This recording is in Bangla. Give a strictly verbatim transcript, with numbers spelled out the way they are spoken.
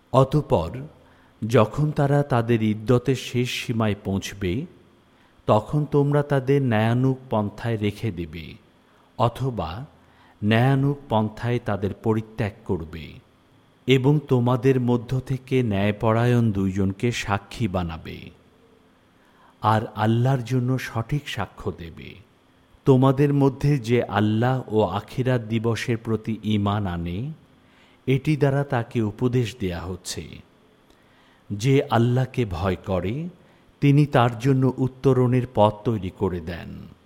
অতঃপর যখন তারা তাদের ইদ্যতের শেষ সীমায় পৌঁছবে, তখন তোমরা তাদের ন্যায়ানুগ পন্থায় রেখে দেবে, অথবা ন্যায়ানুগ পন্থায় তাদের পরিত্যাগ করবে, এবং তোমাদের মধ্য থেকে ন্যায়পরায়ণ দুইজনকে সাক্ষী বানাবে, আর আল্লাহর জন্য সঠিক সাক্ষ্য দেবে। তোমাদের মধ্যে যে আল্লাহ ও আখিরাত দিবসের প্রতি ঈমান আনে, এটি দ্বারা তাকে উপদেশ দেয়া হচ্ছে, যে আল্লাহকে ভয় করে তিনি তার জন্য উত্তরণের পথ তৈরি করে দেন।